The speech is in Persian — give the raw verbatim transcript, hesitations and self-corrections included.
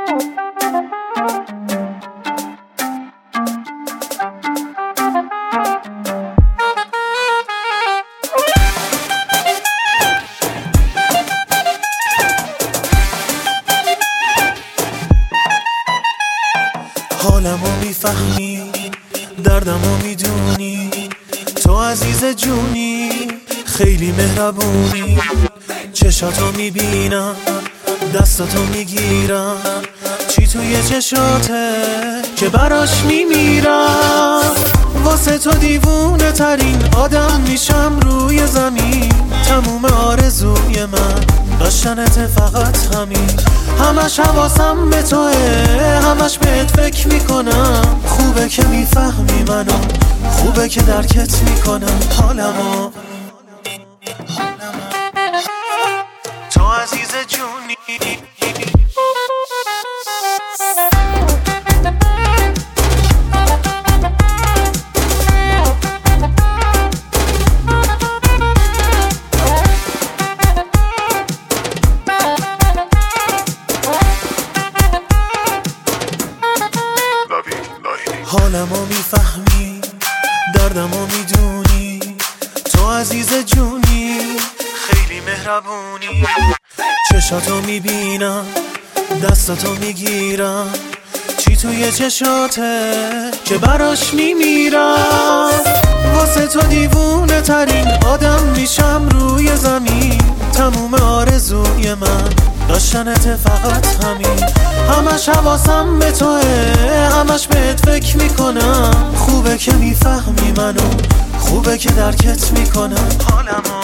حالمو میفهمی، دردمو میدونی، تو عزیز جونی، خیلی مهربونی. چشاتو میبینم، دستاتو میگیرم، چی توی چشاته که براش میمیرم. واسه تو دیوونه ترین آدم میشم روی زمین. تموم آرزوی من داشتنت فقط همین. همش حواسم به توه، همش بهت فکر میکنم. خوبه که میفهمی منو، خوبه که درکت میکنم. حالمو تو عزیز جونی. حالمو میفهمی، دردمو میدونی، تو عزیز جونی، خیلی مهربونی. چشاتو میبینم، دستاتو میگیرم، چی توی چشاته که براش میمیرم. واسه تو دیوونه ترین آدم میشم روی زمین. تموم آرزوی من داشتنت فقط همین. همش حواسم به توه، همش بهت فکر میکنم. خوبه که میفهمی منو، خوبه که درکت میکنم. حالمو